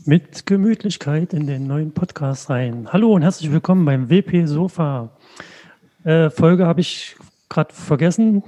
mit Gemütlichkeit in den neuen Podcast rein. Hallo und herzlich willkommen beim WP Sofa. Folge habe ich gerade vergessen.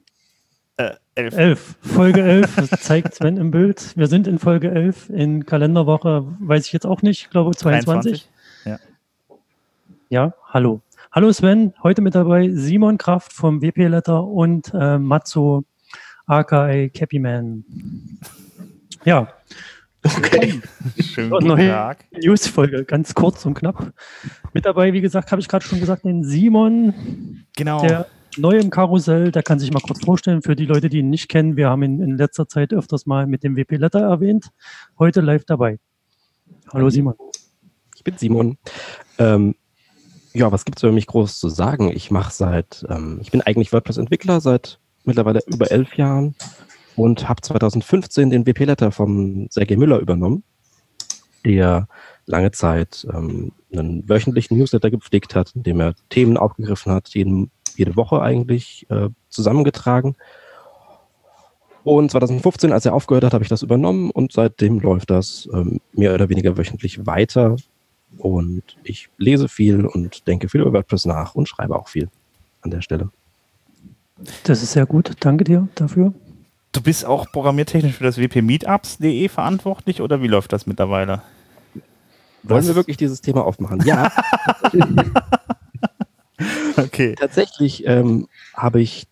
11. Folge 11, das zeigt Sven im Bild. Wir sind in Folge 11, in Kalenderwoche, weiß ich jetzt auch nicht, ich glaube 22. Ja. Ja, hallo. Hallo Sven, heute mit dabei Simon Kraft vom WP Letter und Matzo, aka Cappyman. Ja. Okay. Schönen guten Tag. News-Folge, ganz kurz und knapp. Mit dabei, wie gesagt, habe ich gerade schon gesagt, den Simon, genau. Der neu im Karussell, der kann sich mal kurz vorstellen, für die Leute, die ihn nicht kennen. Wir haben ihn in letzter Zeit öfters mal mit dem WP Letter erwähnt. Heute live dabei. Hallo Simon. Ich bin Simon. Ja, was gibt es über mich groß zu sagen? Ich bin eigentlich WordPress-Entwickler seit mittlerweile über 11 Jahren und habe 2015 den WP Letter vom Sergej Müller übernommen, der lange Zeit einen wöchentlichen Newsletter gepflegt hat, in dem er Themen aufgegriffen hat, jede Woche eigentlich zusammengetragen. Und 2015, als er aufgehört hat, habe ich das übernommen und seitdem läuft das mehr oder weniger wöchentlich weiter. Und ich lese viel und denke viel über WordPress nach und schreibe auch viel an der Stelle. Das ist sehr gut. Danke dir dafür. Du bist auch programmiertechnisch für das wp-meetups.de verantwortlich oder wie läuft das mittlerweile? Wollen wir wirklich dieses Thema aufmachen? Ja. Okay. Tatsächlich habe ich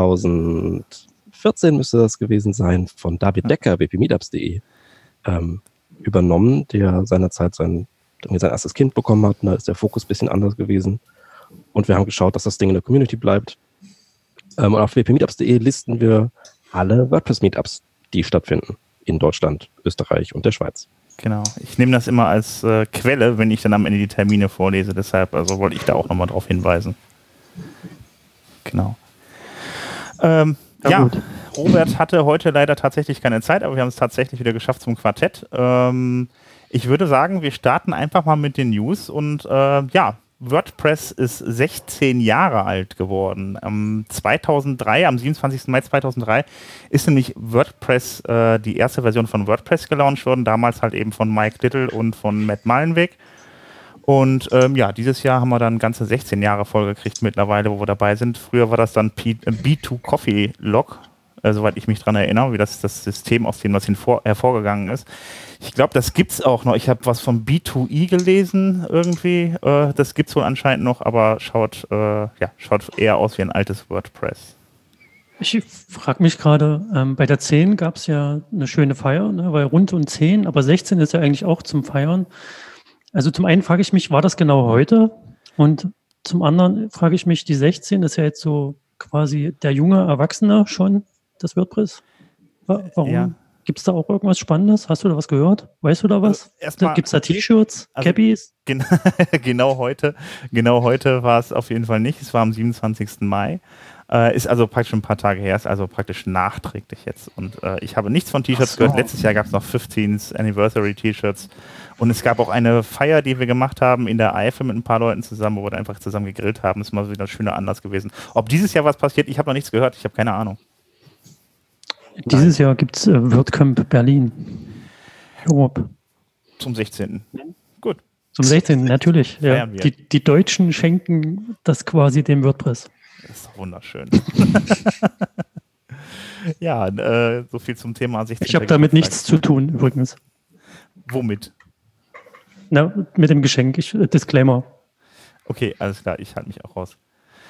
2014 müsste das gewesen sein, von David Decker, wp-meetups.de, übernommen, der seinerzeit sein erstes Kind bekommen hat. Da ist der Fokus ein bisschen anders gewesen. Und wir haben geschaut, dass das Ding in der Community bleibt. Und auf wp-meetups.de listen wir alle WordPress-Meetups, die stattfinden in Deutschland, Österreich und der Schweiz. Genau. Ich nehme das immer als Quelle, wenn ich dann am Ende die Termine vorlese. Deshalb wollte ich da auch nochmal drauf hinweisen. Genau. Ja, Robert hatte heute leider tatsächlich keine Zeit, aber wir haben es tatsächlich wieder geschafft zum Quartett. Ich würde sagen, wir starten einfach mal mit den News und WordPress ist 16 Jahre alt geworden. Am 27. Mai 2003 ist nämlich WordPress, die erste Version von WordPress gelauncht worden, damals halt eben von Mike Little und von Matt Mullenweg. Und dieses Jahr haben wir dann ganze 16 Jahre vollgekriegt mittlerweile, wo wir dabei sind. Früher war das dann B2 Coffee Log, soweit ich mich dran erinnere, wie das System, aus dem das hervorgegangen ist. Ich glaube, das gibt's auch noch. Ich habe was von B2E gelesen irgendwie. Das gibt's wohl anscheinend noch, aber schaut eher aus wie ein altes WordPress. Ich frage mich gerade, bei der 10 gab es ja eine schöne Feier, ne, weil rund um 10, aber 16 ist ja eigentlich auch zum Feiern. Also zum einen frage ich mich, war das genau heute? Und zum anderen frage ich mich, die 16 ist ja jetzt so quasi der junge Erwachsene schon, das WordPress. Warum? Ja. Gibt es da auch irgendwas Spannendes? Hast du da was gehört? Weißt du da was? Gibt es da T-Shirts, Cappies? Genau heute war es auf jeden Fall nicht. Es war am 27. Mai. Ist also praktisch ein paar Tage her, ist also praktisch nachträglich jetzt. Und ich habe nichts von T-Shirts gehört. Letztes Jahr gab es noch 15th Anniversary T-Shirts. Und es gab auch eine Feier, die wir gemacht haben in der Eifel mit ein paar Leuten zusammen, wo wir einfach zusammen gegrillt haben. Das ist mal wieder ein schöner Anlass gewesen. Ob dieses Jahr was passiert, ich habe noch nichts gehört. Ich habe keine Ahnung. Dieses Jahr gibt es WordCamp Berlin. Europe. Zum 16. Gut. Zum 16. natürlich. Ja. Die Deutschen schenken das quasi dem WordPress. Das ist wunderschön. Ja, so viel zum Thema 16. Ich habe damit nichts zu tun, übrigens. Womit? Na, mit dem Geschenk. Disclaimer. Okay, alles klar. Ich halte mich auch raus.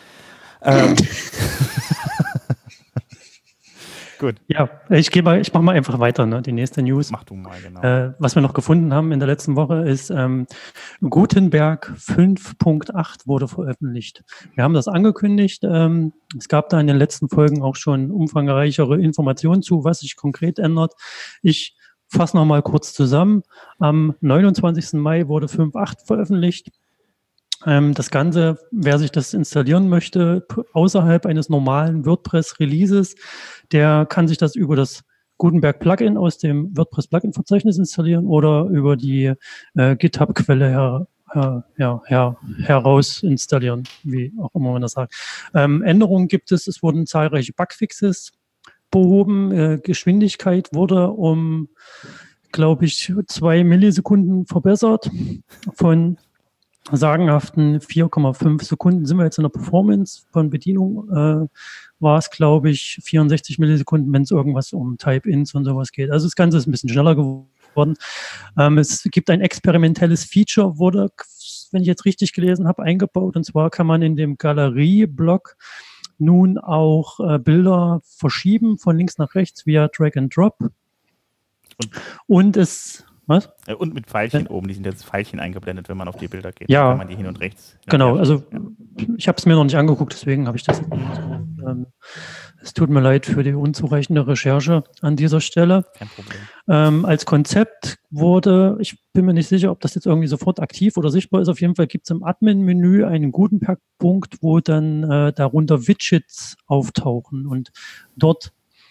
Gut. Ja, ich mache mal einfach weiter, ne? Die nächste News. Mach du mal, genau. Was wir noch gefunden haben in der letzten Woche ist, Gutenberg 5.8 wurde veröffentlicht. Wir haben das angekündigt. Es gab da in den letzten Folgen auch schon umfangreichere Informationen zu, was sich konkret ändert. Ich fasse noch mal kurz zusammen. Am 29. Mai wurde 5.8 veröffentlicht. Das Ganze, wer sich das installieren möchte, außerhalb eines normalen WordPress-Releases, der kann sich das über das Gutenberg-Plugin aus dem WordPress-Plugin-Verzeichnis installieren oder über die GitHub-Quelle heraus installieren, wie auch immer man das sagt. Änderungen gibt es wurden zahlreiche Bugfixes behoben, Geschwindigkeit wurde um glaube ich, 2 Millisekunden verbessert. Von sagenhaften 4,5 Sekunden sind wir jetzt in der Performance. Von Bedienung war es, glaube ich, 64 Millisekunden, wenn es irgendwas um Type-Ins und sowas geht. Also das Ganze ist ein bisschen schneller geworden. Es gibt ein experimentelles Feature, wurde, wenn ich jetzt richtig gelesen habe, eingebaut. Und zwar kann man in dem Galerie-Block nun auch Bilder verschieben von links nach rechts via Drag and Drop. Und es, was? Und mit Pfeilchen oben, die sind jetzt Pfeilchen eingeblendet, wenn man auf die Bilder geht. Ja. Kann man die hin und rechts. Genau, also ich habe es mir noch nicht angeguckt, deswegen habe ich das. Es tut mir leid für die unzureichende Recherche an dieser Stelle. Kein Problem. Als Konzept wurde, ich bin mir nicht sicher, ob das jetzt irgendwie sofort aktiv oder sichtbar ist, auf jeden Fall gibt es im Admin-Menü einen Gutenberg-Punkt, wo dann darunter Widgets auftauchen und dort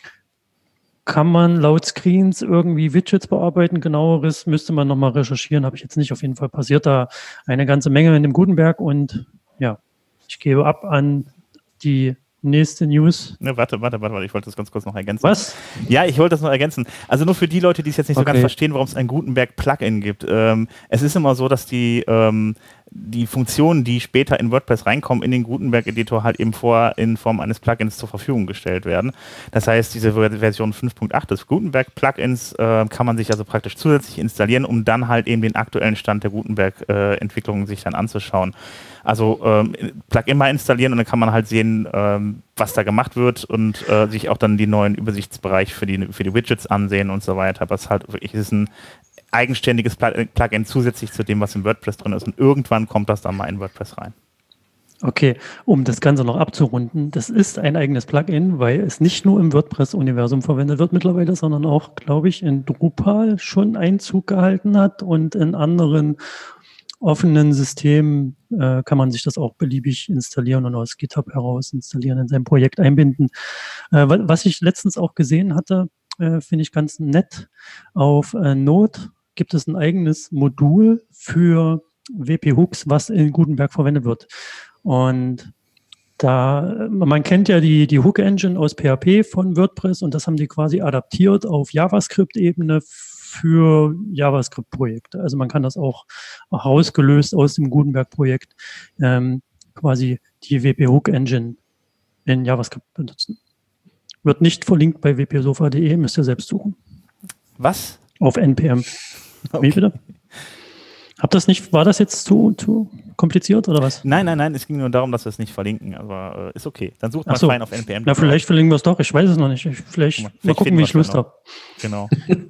kann man laut Screens irgendwie Widgets bearbeiten. Genaueres müsste man nochmal recherchieren, habe ich jetzt nicht. Auf jeden Fall passiert da eine ganze Menge in dem Gutenberg und ja, ich gebe ab an die nächste News. Ne, warte, ich wollte das ganz kurz noch ergänzen. Was? Ja, ich wollte das noch ergänzen. Also nur für die Leute, die es jetzt nicht so ganz verstehen, warum es ein Gutenberg-Plugin gibt. Es ist immer so, dass die Funktionen, die später in WordPress reinkommen, in den Gutenberg-Editor halt eben in Form eines Plugins zur Verfügung gestellt werden. Das heißt, diese Version 5.8 des Gutenberg-Plugins kann man sich also praktisch zusätzlich installieren, um dann halt eben den aktuellen Stand der Gutenberg-Entwicklung sich dann anzuschauen. Also Plugin mal installieren und dann kann man halt sehen, was da gemacht wird und sich auch dann die neuen Übersichtsbereich für die Widgets ansehen und so weiter. Was halt wirklich ist ein eigenständiges Plugin zusätzlich zu dem, was im WordPress drin ist. Und irgendwann kommt das dann mal in WordPress rein. Okay, um das Ganze noch abzurunden, das ist ein eigenes Plugin, weil es nicht nur im WordPress-Universum verwendet wird mittlerweile, sondern auch, glaube ich, in Drupal schon Einzug gehalten hat und in anderen offenen Systemen kann man sich das auch beliebig installieren und aus GitHub heraus installieren, in sein Projekt einbinden. Was ich letztens auch gesehen hatte, finde ich ganz nett. Auf Node gibt es ein eigenes Modul für WP-Hooks, was in Gutenberg verwendet wird. Und man kennt ja die Hook-Engine aus PHP von WordPress und das haben die quasi adaptiert auf JavaScript-Ebene für JavaScript-Projekte. Also man kann das auch rausgelöst aus dem Gutenberg-Projekt quasi die WP-Hook-Engine in JavaScript benutzen. Wird nicht verlinkt bei wpsofa.de, müsst ihr selbst suchen. Was? Auf NPM. Okay. Wie bitte? War das jetzt zu kompliziert oder was? Nein, es ging nur darum, dass wir es nicht verlinken, aber ist okay. Dann sucht mal rein auf NPM. Na, vielleicht verlinken wir es doch, ich weiß es noch nicht. Vielleicht mal gucken, wie ich Lust habe. Genau.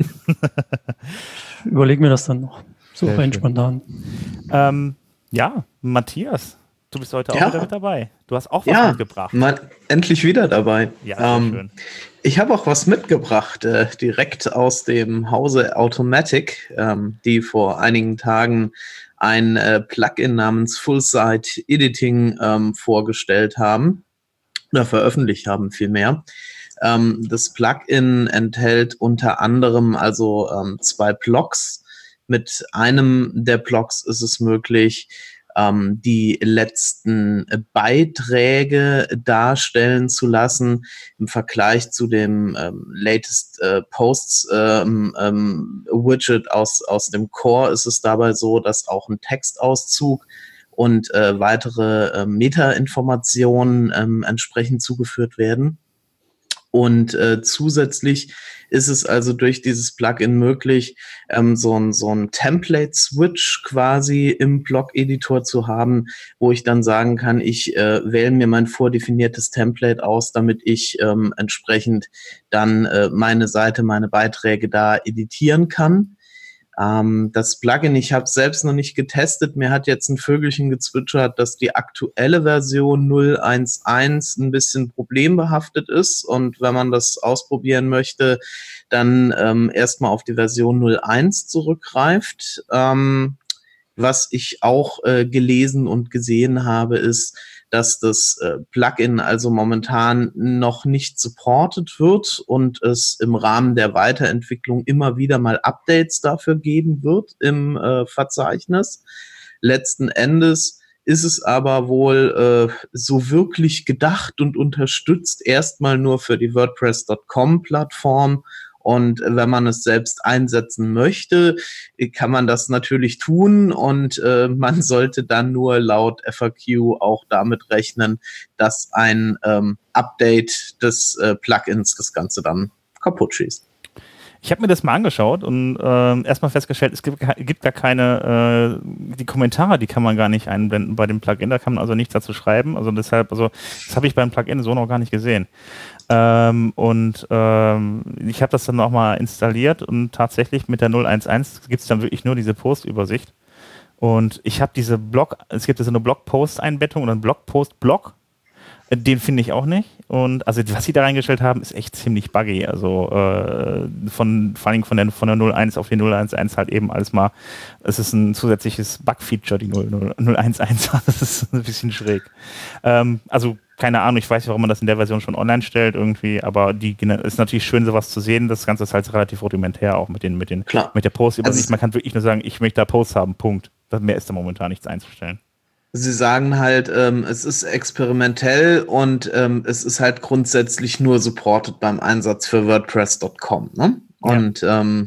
Überleg mir das dann noch. So rein spontan. Ja, Matthias, du bist heute auch wieder mit dabei. Du hast auch was mitgebracht. Endlich wieder dabei. Ja, sehr schön. Ich habe auch was mitgebracht, direkt aus dem Hause Automatic, die vor einigen Tagen ein Plugin namens Full-Site Editing vorgestellt haben oder veröffentlicht haben vielmehr. Das Plugin enthält unter anderem also 2 Blocks. Mit einem der Blocks ist es möglich, die letzten Beiträge darstellen zu lassen. Im Vergleich zu dem Latest Posts Widget aus dem Core ist es dabei so, dass auch ein Textauszug und weitere Metainformationen entsprechend zugeführt werden. Und zusätzlich ist es also durch dieses Plugin möglich, so ein Template-Switch quasi im Blog-Editor zu haben, wo ich dann sagen kann, ich wähle mir mein vordefiniertes Template aus, damit ich entsprechend dann meine Seite, meine Beiträge da editieren kann. Das Plugin, ich habe es selbst noch nicht getestet, mir hat jetzt ein Vögelchen gezwitschert, dass die aktuelle Version 0.1.1 ein bisschen problembehaftet ist und wenn man das ausprobieren möchte, dann erstmal auf die Version 0.1 zurückgreift. Was ich auch gelesen und gesehen habe, ist, dass das Plugin also momentan noch nicht supported wird und es im Rahmen der Weiterentwicklung immer wieder mal Updates dafür geben wird im Verzeichnis. Letzten Endes ist es aber wohl so wirklich gedacht und unterstützt erstmal nur für die WordPress.com-Plattform Und wenn man es selbst einsetzen möchte, kann man das natürlich tun und man sollte dann nur laut FAQ auch damit rechnen, dass ein Update des Plugins das Ganze dann kaputt schießt. Ich habe mir das mal angeschaut und erstmal festgestellt, es gibt gar keine, die Kommentare, die kann man gar nicht einblenden bei dem Plugin, da kann man also nichts dazu schreiben, also deshalb, das habe ich beim Plugin so noch gar nicht gesehen. Ich habe das dann auch mal installiert und tatsächlich mit der 0.1.1 gibt es dann wirklich nur diese Post-Übersicht und ich habe es gibt so eine Blogpost-Einbettung oder einen Blogpost-Blog. Den finde ich auch nicht. Und also was sie da reingestellt haben, ist echt ziemlich buggy. Also vor allem von der 0.1 auf die 0.1.1 halt eben alles mal. Es ist ein zusätzliches Bug-Feature, die 0.1.1. Das ist ein bisschen schräg. Also keine Ahnung, ich weiß nicht, warum man das in der Version schon online stellt irgendwie, aber ist natürlich schön, sowas zu sehen. Das Ganze ist halt relativ rudimentär auch mit der Post-Übersicht. Also man kann wirklich nur sagen, ich möchte da Posts haben, Punkt. Mehr ist da momentan nichts einzustellen. Sie sagen halt, es ist experimentell und es ist halt grundsätzlich nur supported beim Einsatz für WordPress.com. Ne? Und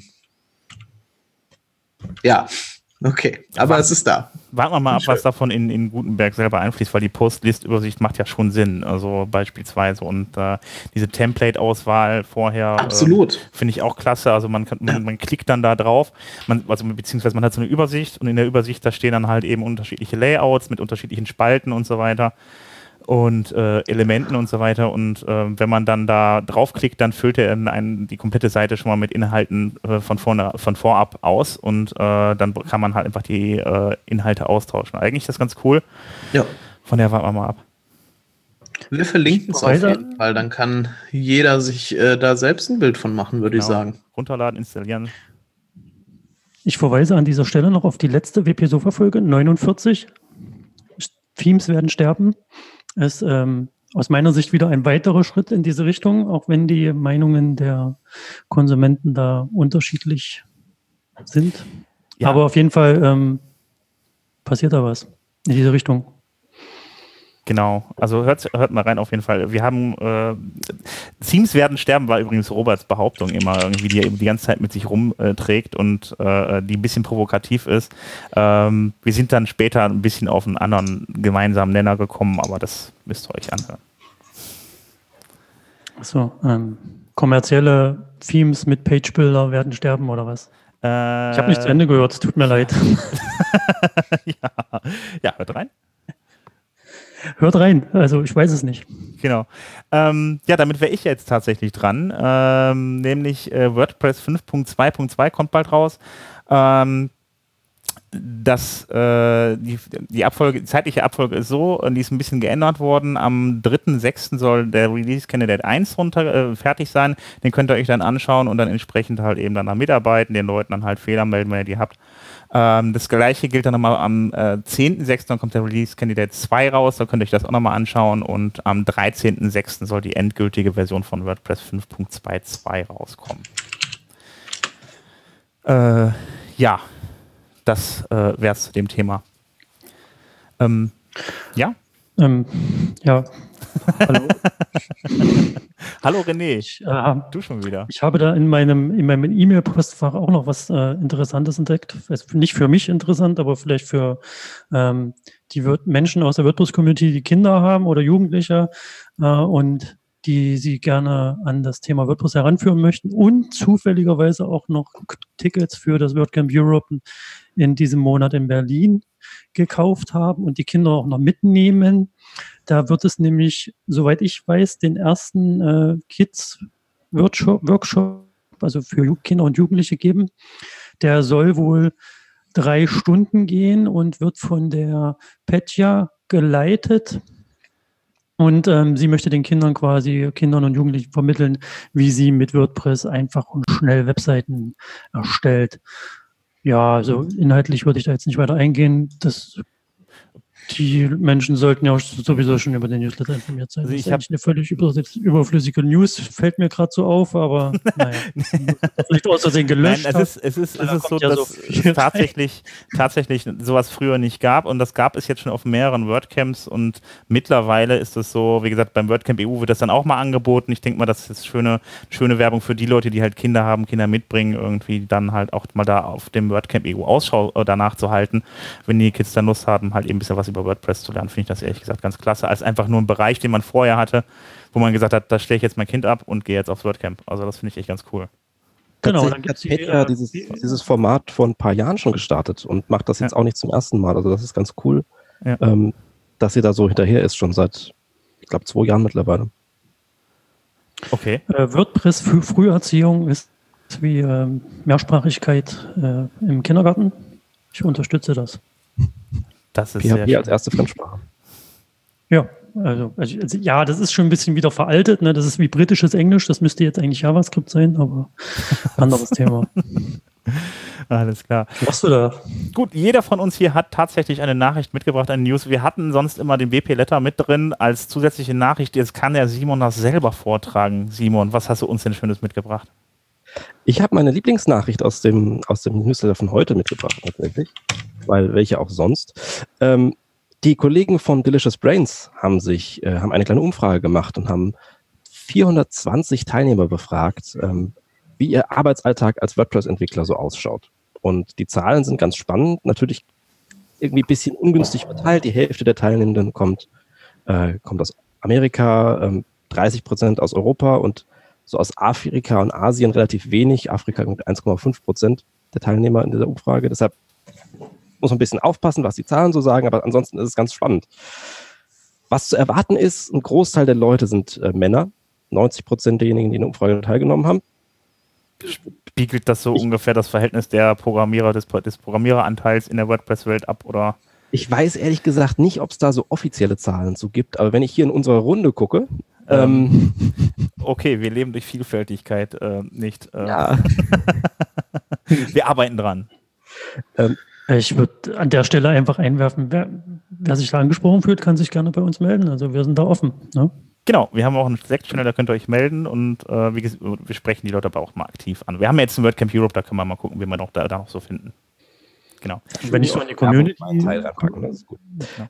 ja, okay, aber es ist da. Warten wir mal ab, was davon in Gutenberg selber einfließt, weil die Post-List-Übersicht macht ja schon Sinn, also beispielsweise. Und diese Template-Auswahl vorher finde ich auch klasse. Also man klickt dann da drauf, beziehungsweise man hat so eine Übersicht und in der Übersicht, da stehen dann halt eben unterschiedliche Layouts mit unterschiedlichen Spalten und so weiter und Elementen und so weiter. Und wenn man dann da draufklickt, dann füllt er die komplette Seite schon mal mit Inhalten von vorab aus und dann kann man halt einfach die Inhalte austauschen. Eigentlich ist das ganz cool. Ja. Von der warten wir mal ab. Wir verlinken es auf jeden Fall, dann kann jeder sich da selbst ein Bild von machen, würde ich sagen. Runterladen, installieren. Ich verweise an dieser Stelle noch auf die letzte WP-Sofa-Folge, 49. Themes werden sterben. Ist aus meiner Sicht wieder ein weiterer Schritt in diese Richtung, auch wenn die Meinungen der Konsumenten da unterschiedlich sind. Ja. Aber auf jeden Fall passiert da was in diese Richtung. Genau, also hört mal rein auf jeden Fall. Wir haben Themes werden sterben, war übrigens Roberts Behauptung immer irgendwie, die er eben die ganze Zeit mit sich rumträgt und die ein bisschen provokativ ist. Wir sind dann später ein bisschen auf einen anderen gemeinsamen Nenner gekommen, aber das müsst ihr euch anhören. Achso, kommerzielle Themes mit Page-Builder werden sterben oder was? Ich habe nicht zu Ende gehört, es tut mir leid. Ja, hört rein. Hört rein, also ich weiß es nicht. Genau. Ja, damit wäre ich jetzt tatsächlich dran. Nämlich WordPress 5.2.2 kommt bald raus. Die zeitliche Abfolge ist so, die ist ein bisschen geändert worden. Am 3.6. soll der Release Candidate 1 fertig sein. Den könnt ihr euch dann anschauen und dann entsprechend halt eben dann da mitarbeiten, den Leuten dann halt Fehler melden, wenn ihr die habt. Das gleiche gilt dann nochmal am 10.6. Dann kommt der Release Candidate 2 raus, da könnt ihr euch das auch nochmal anschauen und am 13.6. soll die endgültige Version von WordPress 5.2.2 rauskommen. Ja, das wäre es zu dem Thema. Ja? Ja. Hallo. Hallo René, du schon wieder. Ich habe da in meinem E-Mail-Postfach auch noch was Interessantes entdeckt. Nicht für mich interessant, aber vielleicht für die Menschen aus der WordPress-Community, die Kinder haben oder Jugendliche und die sie gerne an das Thema WordPress heranführen möchten und zufälligerweise auch noch Tickets für das WordCamp Europe in diesem Monat in Berlin gekauft haben und die Kinder auch noch mitnehmen. Da wird es nämlich, soweit ich weiß, den ersten Kids-Workshop, also für Kinder und Jugendliche geben. Der soll wohl 3 Stunden gehen und wird von der Petja geleitet. Und sie möchte den Kindern und Jugendlichen vermitteln, wie sie mit WordPress einfach und schnell Webseiten erstellt. Ja, also inhaltlich würde ich da jetzt nicht weiter eingehen. Das Die Menschen sollten ja auch sowieso schon über den Newsletter informiert sein. Also Das ist eigentlich eine völlig überflüssige News, fällt mir gerade so auf, aber naja. Vielleicht aus Versehen gelöscht. Nein, es ist so, ja dass es tatsächlich sowas früher nicht gab und das gab es jetzt schon auf mehreren WordCamps und mittlerweile ist es so, wie gesagt, beim WordCamp EU wird das dann auch mal angeboten. Ich denke mal, das ist schöne Werbung für die Leute, die halt Kinder haben, Kinder mitbringen, irgendwie dann halt auch mal da auf dem WordCamp EU Ausschau danach zu halten, wenn die Kids dann Lust haben, halt eben ein bisschen was über WordPress zu lernen, finde ich das ehrlich gesagt ganz klasse, als einfach nur ein Bereich, den man vorher hatte, wo man gesagt hat, da stelle ich jetzt mein Kind ab und gehe jetzt aufs WordCamp. Also das finde ich echt ganz cool. Genau, dann hat Petya dieses Format vor ein paar Jahren schon gestartet und macht das jetzt auch nicht zum ersten Mal. Also das ist ganz cool, dass sie da so hinterher ist, schon seit, ich glaube, 2 Jahren mittlerweile. Okay. WordPress für Früherziehung ist wie Mehrsprachigkeit im Kindergarten. Ich unterstütze das. Das ist PHP als erste Fremdsprache. Ja, also ja, das ist schon ein bisschen wieder veraltet. Ne? Das ist wie britisches Englisch. Das müsste jetzt eigentlich JavaScript sein, aber anderes Thema. Alles klar. Was machst du da? Gut, jeder von uns hier hat tatsächlich eine Nachricht mitgebracht, eine News. Wir hatten sonst immer den WP-Letter mit drin als zusätzliche Nachricht. Jetzt kann der Simon das selber vortragen. Simon, was hast du uns denn Schönes mitgebracht? Ich habe meine Lieblingsnachricht aus dem Newsletter von heute mitgebracht, tatsächlich. Weil welche auch sonst. Die Kollegen von Delicious Brains haben eine kleine Umfrage gemacht und haben 420 Teilnehmer befragt, wie ihr Arbeitsalltag als WordPress-Entwickler so ausschaut. Und die Zahlen sind ganz spannend, natürlich irgendwie ein bisschen ungünstig verteilt. Die Hälfte der Teilnehmenden kommt aus Amerika, 30% aus Europa und so aus Afrika und Asien relativ wenig. Afrika mit 1,5% der Teilnehmer in dieser Umfrage. Deshalb muss man ein bisschen aufpassen, was die Zahlen so sagen, aber ansonsten ist es ganz spannend. Was zu erwarten ist, ein Großteil der Leute sind Männer, 90% derjenigen, die in der Umfrage teilgenommen haben. Spiegelt das so ungefähr das Verhältnis der Programmierer, des Programmiereranteils in der WordPress-Welt ab, oder? Ich weiß ehrlich gesagt nicht, ob es da so offizielle Zahlen zu gibt, aber wenn ich hier in unserer Runde gucke, okay, wir leben durch Vielfältigkeit nicht. Ja. Wir arbeiten dran. Ich würde an der Stelle einfach einwerfen, wer sich da angesprochen fühlt, kann sich gerne bei uns melden. Also wir sind da offen. Ne? Genau, wir haben auch einen Slack-Channel, da könnt ihr euch melden und wie gesagt, wir sprechen die Leute aber auch mal aktiv an. Wir haben ja jetzt ein WordCamp Europe, da können wir mal gucken, wie wir da noch so finden. Genau. Wenn ich so in die Community reinpacken, das ist gut.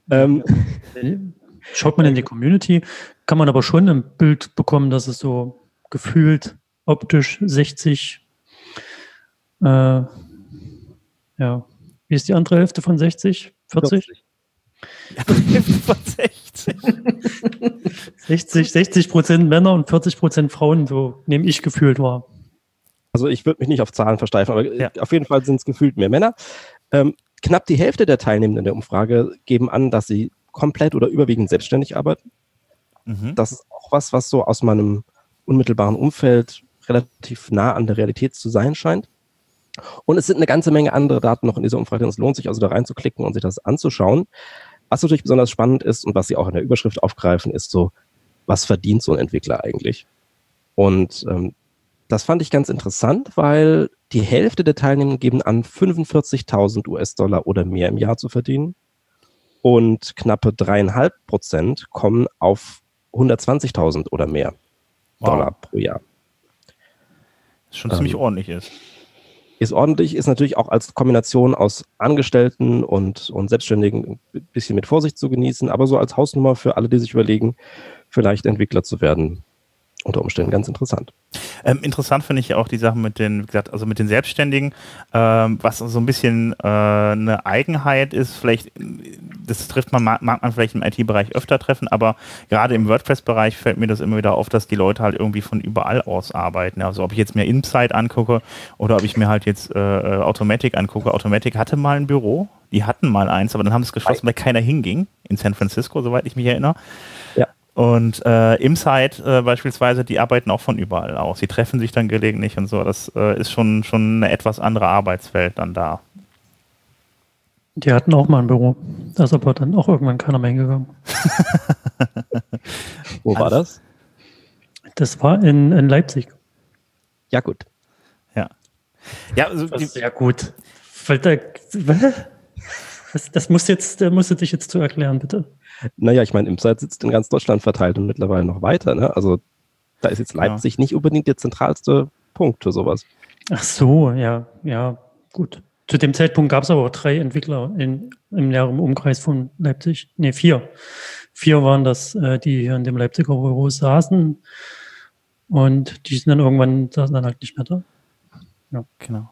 Schaut man in die Community, kann man aber schon ein Bild bekommen, dass es so gefühlt optisch 60, ja, wie ist die andere Hälfte von 60? 40? Ja, die Hälfte von 60. 60% Männer und 40% Frauen, so nehme ich gefühlt wahr. Also ich würde mich nicht auf Zahlen versteifen, aber auf jeden Fall sind es gefühlt mehr Männer. Knapp die Hälfte der Teilnehmenden der Umfrage geben an, dass sie komplett oder überwiegend selbstständig arbeiten. Mhm. Das ist auch was so aus meinem unmittelbaren Umfeld relativ nah an der Realität zu sein scheint. Und es sind eine ganze Menge andere Daten noch in dieser Umfrage. Es lohnt sich also da reinzuklicken und sich das anzuschauen. Was natürlich besonders spannend ist und was sie auch in der Überschrift aufgreifen, ist so, was verdient so ein Entwickler eigentlich? Und das fand ich ganz interessant, weil die Hälfte der Teilnehmer geben an, 45.000 US-Dollar oder mehr im Jahr zu verdienen. Und knappe 3,5% kommen auf 120.000 oder mehr Dollar pro Jahr. Das schon ziemlich ordentlich ist. Ist ordentlich, ist natürlich auch als Kombination aus Angestellten und Selbstständigen ein bisschen mit Vorsicht zu genießen, aber so als Hausnummer für alle, die sich überlegen, vielleicht Entwickler zu werden, unter Umständen ganz interessant. Interessant finde ich auch die Sachen mit den, wie gesagt, also mit den Selbstständigen, was so ein bisschen eine Eigenheit ist, vielleicht, das mag man vielleicht im IT-Bereich öfter treffen, aber gerade im WordPress-Bereich fällt mir das immer wieder auf, dass die Leute halt irgendwie von überall aus arbeiten. Also ob ich jetzt mir Insight angucke oder ob ich mir halt jetzt Automatic angucke. Automatic hatte mal ein Büro, die hatten mal eins, aber dann haben sie es geschlossen, weil keiner hinging, in San Francisco, soweit ich mich erinnere. Ja. Und Insight beispielsweise, die arbeiten auch von überall aus. Die treffen sich dann gelegentlich und so. Das ist schon eine etwas andere Arbeitswelt dann da. Die hatten auch mal ein Büro. Da ist aber dann auch irgendwann keiner mehr hingegangen. Wo war das? Das war in Leipzig. Ja, gut. Ja, also das ist sehr gut. Das musst du dich jetzt zu erklären, bitte. Naja, ich meine, Imsite sitzt in ganz Deutschland verteilt und mittlerweile noch weiter. Ne? Also da ist jetzt Leipzig nicht unbedingt der zentralste Punkt für sowas. Ach so, ja, gut. Zu dem Zeitpunkt gab es aber auch 3 Entwickler im näheren Umkreis von Leipzig. Ne, 4. 4 waren das, die hier in dem Leipziger Büro saßen. Und die sind dann irgendwann halt nicht mehr da. Ja. Genau.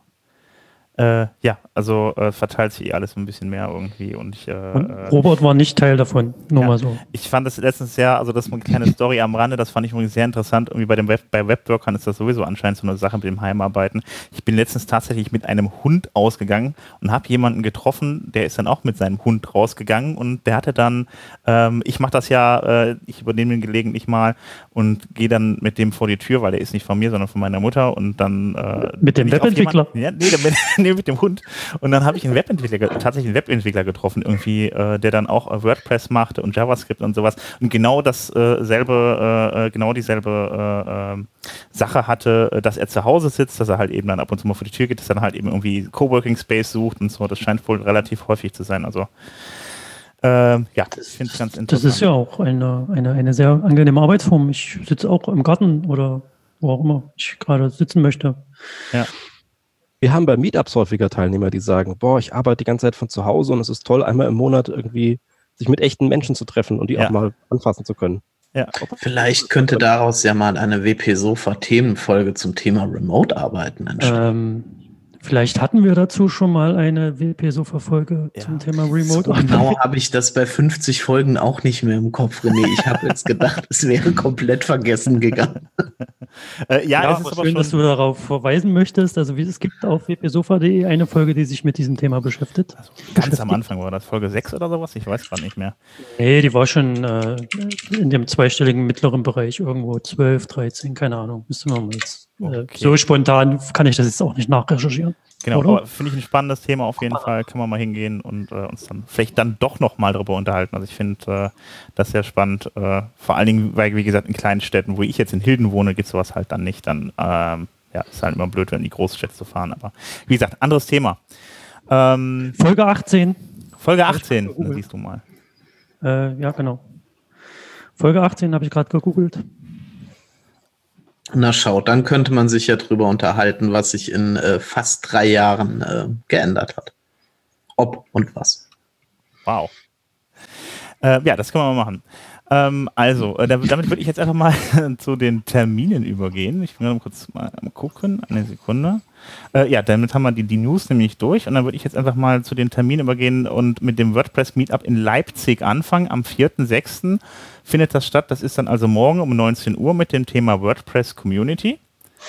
Verteilt sich alles ein bisschen mehr irgendwie. Und Robert war nicht Teil davon, nur mal so. Ich fand das letztens das ist eine kleine Story am Rande, das fand ich übrigens sehr interessant. Irgendwie bei Webworkern ist das sowieso anscheinend so eine Sache mit dem Heimarbeiten. Ich bin letztens tatsächlich mit einem Hund ausgegangen und habe jemanden getroffen, der ist dann auch mit seinem Hund rausgegangen und der hatte dann, ich mache das ich übernehme den gelegentlich mal und gehe dann mit dem vor die Tür, weil der ist nicht von mir, sondern von meiner Mutter und dann... mit dem Webentwickler? Mit dem Hund. Und dann habe ich tatsächlich einen Webentwickler getroffen, irgendwie, der dann auch WordPress machte und JavaScript und sowas. Und genau dieselbe Sache hatte, dass er zu Hause sitzt, dass er halt eben dann ab und zu mal vor die Tür geht, dass er dann halt eben irgendwie Coworking Space sucht und so. Das scheint wohl relativ häufig zu sein. Also ich finde es ganz interessant. Das ist ja auch eine sehr angenehme Arbeitsform. Ich sitze auch im Garten oder wo auch immer ich gerade sitzen möchte. Ja. Wir haben bei Meetups häufiger Teilnehmer, die sagen, ich arbeite die ganze Zeit von zu Hause und es ist toll, einmal im Monat irgendwie sich mit echten Menschen zu treffen und die auch mal anfassen zu können. Ja. Vielleicht könnte daraus ja mal eine WP-Sofa-Themenfolge zum Thema Remote-Arbeiten entstehen. Vielleicht hatten wir dazu schon mal eine WP-Sofa-Folge zum Thema Remote. So genau habe ich das bei 50 Folgen auch nicht mehr im Kopf, René. Ich habe jetzt gedacht, es wäre komplett vergessen gegangen. Es ist aber schön, dass du darauf verweisen möchtest. Also es gibt auf wpsofa.de eine Folge, die sich mit diesem Thema beschäftigt. Also ganz am Anfang war das Folge 6 oder sowas? Ich weiß gerade nicht mehr. Nee, die war schon in dem zweistelligen mittleren Bereich irgendwo 12, 13, keine Ahnung. Müsste man mal jetzt. So spontan kann ich das jetzt auch nicht nachrecherchieren. Genau, aber finde ich ein spannendes Thema auf jeden Fall. Können wir mal hingehen und uns dann vielleicht dann doch nochmal darüber unterhalten. Also ich finde das sehr spannend. Vor allen Dingen, weil, wie gesagt, in kleinen Städten, wo ich jetzt in Hilden wohne, gibt es sowas halt dann nicht. Dann ist halt immer blöd, in die Großstädte zu fahren. Aber wie gesagt, anderes Thema. Folge 18. Folge 18, da siehst du mal. Ja, genau. Folge 18 habe ich gerade gegoogelt. Na schau, dann könnte man sich ja drüber unterhalten, was sich in fast 3 Jahren geändert hat. Ob und was. Wow. Das können wir mal machen. Damit würde ich jetzt einfach mal zu den Terminen übergehen. Ich will kurz mal gucken, eine Sekunde. Damit haben wir die News nämlich durch und dann würde ich jetzt einfach mal zu den Terminen übergehen und mit dem WordPress Meetup in Leipzig anfangen. Am 4.6. findet das statt. Das ist dann also morgen um 19 Uhr mit dem Thema WordPress Community.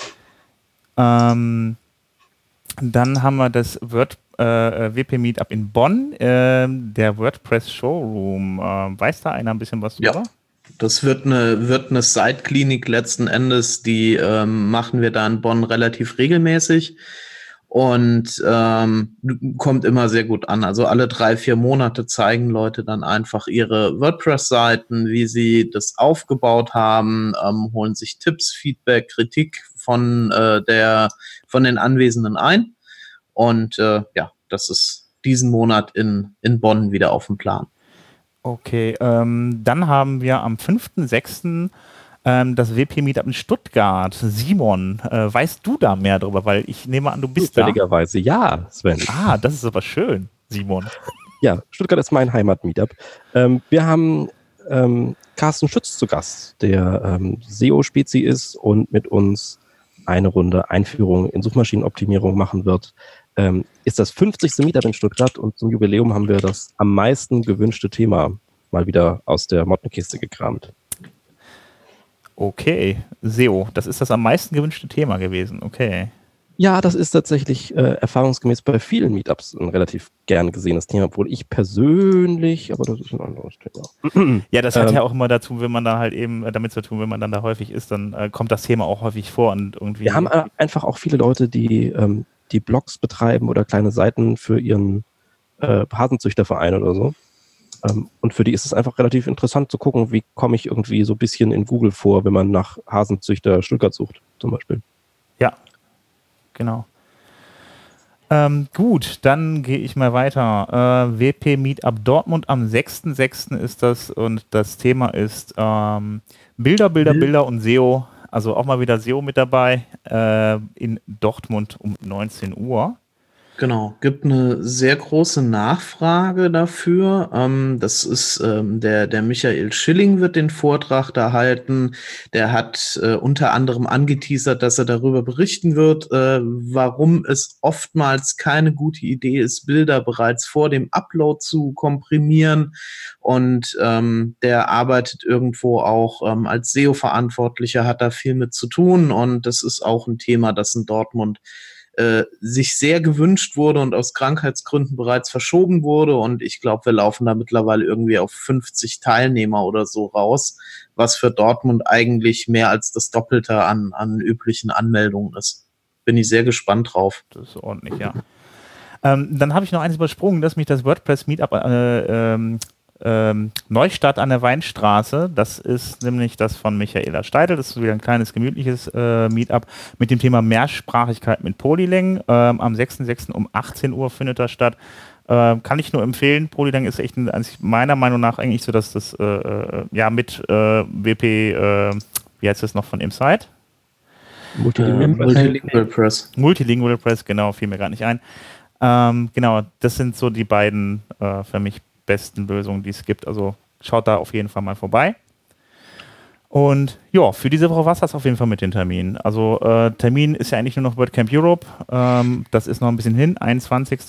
Dann haben wir das WP Meetup in Bonn, der WordPress Showroom. Weiß da einer ein bisschen was drüber? Ja, das wird eine Side-Klinik letzten Endes, die machen wir da in Bonn relativ regelmäßig und kommt immer sehr gut an. Also alle 3-4 Monate zeigen Leute dann einfach ihre WordPress-Seiten, wie sie das aufgebaut haben, holen sich Tipps, Feedback, Kritik von den Anwesenden ein. Und das ist diesen Monat in Bonn wieder auf dem Plan. Okay, dann haben wir am 5.6. Das WP-Meetup in Stuttgart. Simon, weißt du da mehr drüber? Weil ich nehme an, du bist da. Zufälligerweise, ja, Sven. Das ist aber schön, Simon. Ja, Stuttgart ist mein Heimat-Meetup. Wir haben Carsten Schütz zu Gast, der SEO-Spezi ist und mit uns eine Runde Einführung in Suchmaschinenoptimierung machen wird. Ist das 50. Meetup in Stuttgart und zum Jubiläum haben wir das am meisten gewünschte Thema mal wieder aus der Mottenkiste gekramt. Okay, SEO, das ist das am meisten gewünschte Thema gewesen, okay. Ja, das ist tatsächlich erfahrungsgemäß bei vielen Meetups ein relativ gern gesehenes Thema, obwohl ich persönlich, aber das ist ein anderes Thema. Ja, das hat ja auch immer dazu, wenn man da halt eben damit zu tun, wenn man dann da häufig ist, dann kommt das Thema auch häufig vor und irgendwie. Wir haben einfach auch viele Leute, die Blogs betreiben oder kleine Seiten für ihren Hasenzüchterverein oder so. Und für die ist es einfach relativ interessant zu gucken, wie komme ich irgendwie so ein bisschen in Google vor, wenn man nach Hasenzüchter Stuttgart sucht, zum Beispiel. Ja, genau. Gut, dann gehe ich mal weiter. WP Meetup Dortmund am 6.6. ist das und das Thema ist Bilder und SEO. Also auch mal wieder SEO mit dabei in Dortmund um 19 Uhr. Genau, gibt eine sehr große Nachfrage dafür. Das ist der Michael Schilling wird den Vortrag da halten. Der hat unter anderem angeteasert, dass er darüber berichten wird, warum es oftmals keine gute Idee ist, Bilder bereits vor dem Upload zu komprimieren. Und der arbeitet irgendwo auch als SEO-Verantwortlicher, hat da viel mit zu tun. Und das ist auch ein Thema, das in Dortmund sich sehr gewünscht wurde und aus Krankheitsgründen bereits verschoben wurde. Und ich glaube, wir laufen da mittlerweile irgendwie auf 50 Teilnehmer oder so raus, was für Dortmund eigentlich mehr als das Doppelte an üblichen Anmeldungen ist. Bin ich sehr gespannt drauf. Das ist ordentlich, ja. Dann habe ich noch eins übersprungen, dass mich das WordPress Meetup Neustadt an der Weinstraße, das ist nämlich das von Michaela Steidl, das ist wieder ein kleines, gemütliches Meetup mit dem Thema Mehrsprachigkeit mit Polylang. Am 6.6. um 18 Uhr findet das statt. Kann ich nur empfehlen, Polylang ist echt meiner Meinung nach eigentlich so, dass das mit WP, wie heißt das noch von Inside? Multilingual Press. Multilingual Press, genau, fiel mir gerade nicht ein. Genau, das sind so die beiden für mich besten Lösungen, die es gibt. Also schaut da auf jeden Fall mal vorbei. Und ja, für diese Woche war es das auf jeden Fall mit den Terminen. Also Termin ist ja eigentlich nur noch WordCamp Europe. Das ist noch ein bisschen hin. 21.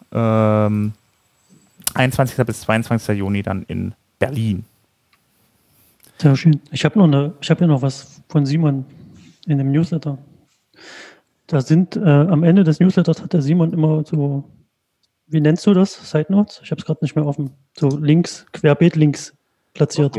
21. bis 22. Juni dann in Berlin. Sehr schön. Ich habe hier noch was von Simon in dem Newsletter. Da sind am Ende des Newsletters hat der Simon immer so, wie nennst du das? Side Notes? Ich habe es gerade nicht mehr offen. So Links, Querbeet-Links platziert.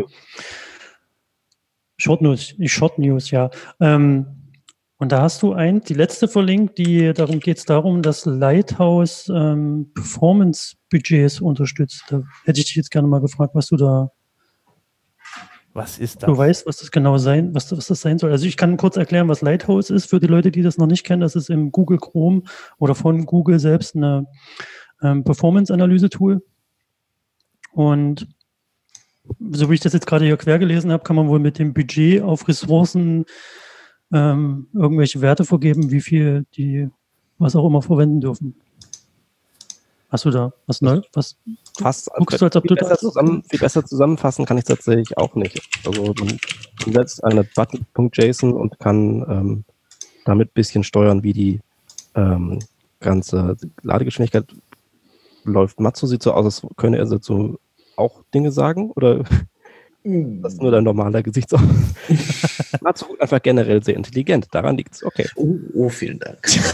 Short News, ja. Und da hast du die letzte verlinkt, darum geht es darum, dass Lighthouse Performance-Budgets unterstützt. Da hätte ich dich jetzt gerne mal gefragt, was ist das? Du weißt, was das genau was das sein soll. Also ich kann kurz erklären, was Lighthouse ist für die Leute, die das noch nicht kennen. Das ist im Google Chrome oder von Google selbst eine Performance-Analyse-Tool. Und so wie ich das jetzt gerade hier quer gelesen habe, kann man wohl mit dem Budget auf Ressourcen irgendwelche Werte vergeben, wie viel die was auch immer verwenden dürfen. Hast du da was Neues? Viel besser zusammenfassen kann ich tatsächlich auch nicht. Also man setzt eine Button.json und kann damit ein bisschen steuern, wie die ganze Ladegeschwindigkeit läuft. Matzo sieht so aus, als könne er dazu auch Dinge sagen, oder das ist nur dein normaler Gesichtsausdruck? Matzo ist einfach generell sehr intelligent, daran liegt es. Okay. Vielen Dank.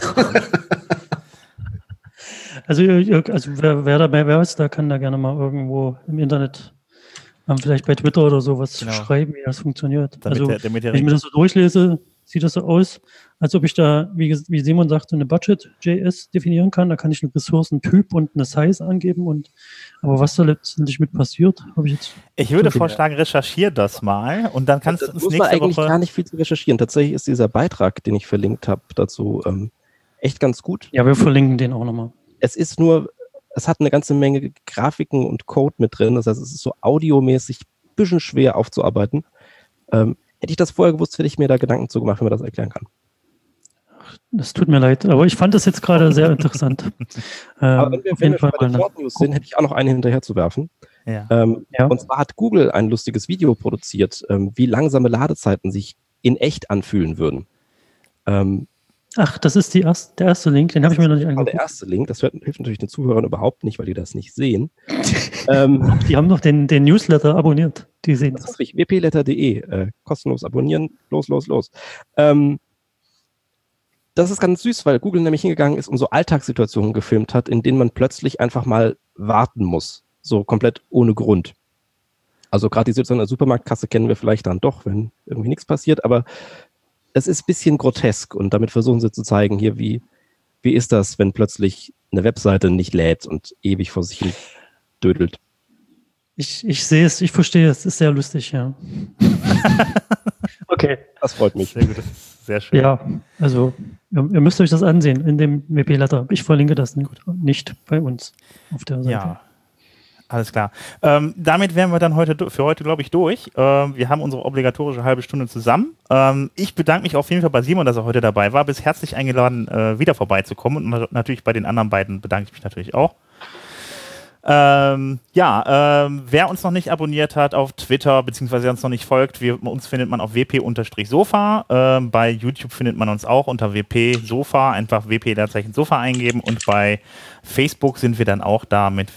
Also wer dabei ist, da kann da gerne mal irgendwo im Internet, vielleicht bei Twitter oder sowas schreiben, wie das funktioniert. Wenn ich mir das so durchlese, sieht das so aus, als ob ich da, wie Simon sagte, eine Budget.js definieren kann. Da kann ich einen Ressourcentyp und eine Size angeben. Aber was da letztendlich mit passiert, habe ich jetzt. Ich würde vorschlagen, recherchier das mal und dann kannst du uns nächste Woche... eigentlich gar nicht viel zu recherchieren. Tatsächlich ist dieser Beitrag, den ich verlinkt habe, dazu echt ganz gut. Ja, wir verlinken den auch nochmal. Es hat eine ganze Menge Grafiken und Code mit drin. Das heißt, es ist so audiomäßig ein bisschen schwer aufzuarbeiten. Hätte ich das vorher gewusst, hätte ich mir da Gedanken zu gemacht, wie man das erklären kann. Das tut mir leid, aber ich fand das jetzt gerade sehr interessant. Aber wenn wir bei den Short News sind, hätte ich auch noch eine hinterher zu werfen. Ja. Und zwar hat Google ein lustiges Video produziert, wie langsame Ladezeiten sich in echt anfühlen würden. Das ist der erste Link, den habe ich mir noch nicht angeguckt. Der erste Link, das hilft natürlich den Zuhörern überhaupt nicht, weil die das nicht sehen. Die haben doch den Newsletter abonniert. Die sehen das. Das ist richtig, wpletter.de, kostenlos abonnieren, los. Das ist ganz süß, weil Google nämlich hingegangen ist und so Alltagssituationen gefilmt hat, in denen man plötzlich einfach mal warten muss, so komplett ohne Grund. Also gerade die Situation in der Supermarktkasse kennen wir vielleicht dann doch, wenn irgendwie nichts passiert, aber es ist ein bisschen grotesk und damit versuchen sie zu zeigen, hier, wie ist das, wenn plötzlich eine Webseite nicht lädt und ewig vor sich hin dödelt. Ich sehe es, ich verstehe es, ist sehr lustig, ja. Okay. Das freut mich. Sehr gut, das ist sehr schön. Ja, also ihr müsst euch das ansehen in dem WP-Letter. Ich verlinke das nicht bei uns auf der Seite. Ja, alles klar. Damit wären wir dann für heute, glaube ich, durch. Wir haben unsere obligatorische halbe Stunde zusammen. Ich bedanke mich auf jeden Fall bei Simon, dass er heute dabei war. Bist herzlich eingeladen, wieder vorbeizukommen. Und natürlich bei den anderen beiden bedanke ich mich natürlich auch. Wer uns noch nicht abonniert hat auf Twitter, beziehungsweise uns noch nicht folgt, uns findet man auf wp-sofa. Bei YouTube findet man uns auch unter wp-sofa, einfach wp-sofa eingeben, und bei Facebook sind wir dann auch da mit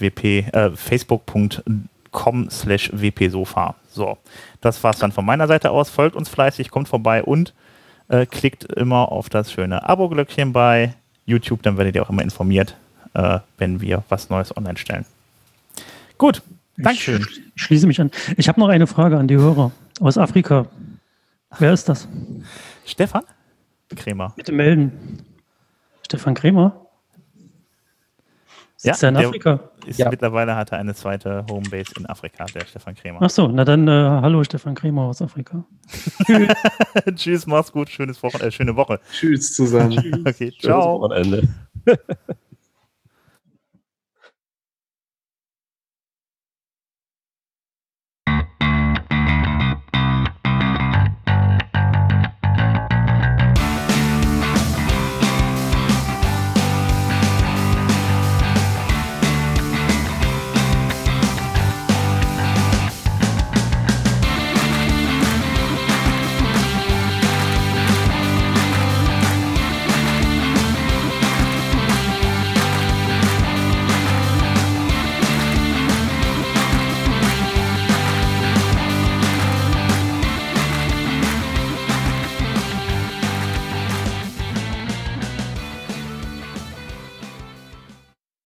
facebook.com/wp-sofa. So, das war's dann von meiner Seite aus. Folgt uns fleißig, kommt vorbei und klickt immer auf das schöne Abo-Glöckchen bei YouTube, dann werdet ihr auch immer informiert, wenn wir was Neues online stellen. Gut, Dankeschön. Ich schließe mich an. Ich habe noch eine Frage an die Hörer aus Afrika. Wer ist das? Stefan Krämer. Bitte melden. Stefan Krämer? Ist er in Afrika? Mittlerweile hat er eine zweite Homebase in Afrika, der Stefan Krämer. Ach so, na dann hallo Stefan Krämer aus Afrika. Tschüss, mach's gut, schöne Woche. Tschüss zusammen. Okay, ciao. Wochenende.